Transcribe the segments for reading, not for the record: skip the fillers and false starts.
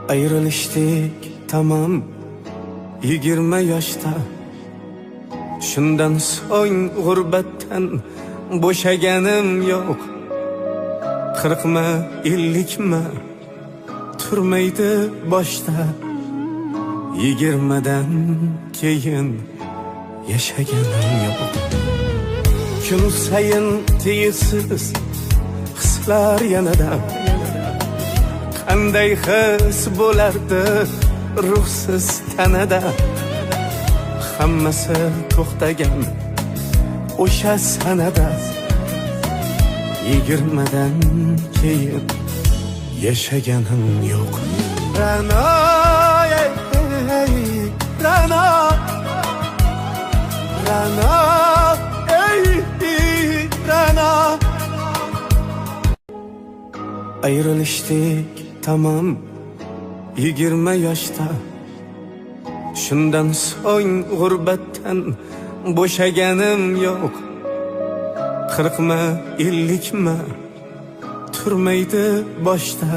Ayrılıştık tamam 20 yaşta. Şundan so'ng g'urbatdan bo'shaganim yo'q. 40 50 turmaydi boshda. 20dan keyin yashaganim yo'q. Kun sayin tiysiz hislar yanada. Qanday his bo'lardi ruhsiz tanada. Hammasi to'xtagan o'sha sanada. 20dan keyin yashaganim yo'q. Ra'no, Ra'no, Ra'no, Ra'no. Ayrılıştık tamam 20 yaşta. Şundan so'ng g'urbatdan bo'shaganim yo'q. 40 50 turmaydi boshda.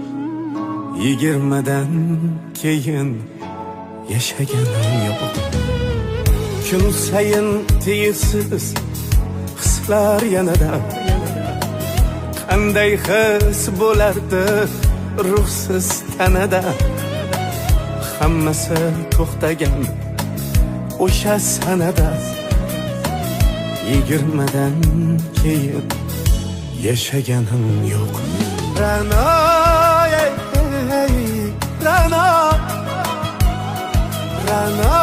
20dan keyin yashaganim yo'q. Kun sayin tiysiz hislar yanada. Qanday his bo'lardi ruhsiz tanada. Hammasi to'xtagan o'sha sanada. 20dan keyin yashaganim yo'q. Ra'no, Ra'no, Ra'no,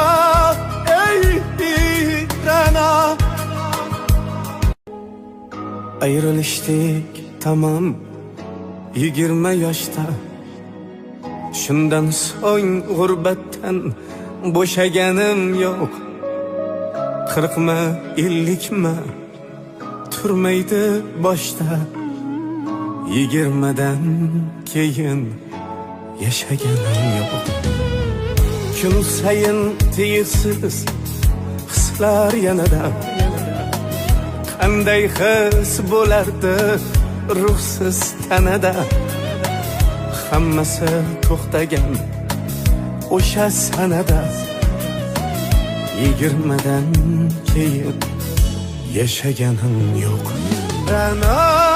Ra'no. Ayrılıştık tamam 20 yaşta. Şundan so'ng g'urbatdan bo'shaganim yo'q. 40 50 turmaydi boshda. 20dan keyin yashaganim yo'q. Kun sayin tiysiz hislar yanada. Qanday his bo'lardi ruhsiz tanada. Hammasi to'xtagan o'sha sanada. 20dan keyin yashaganim yo'q. Ra'no.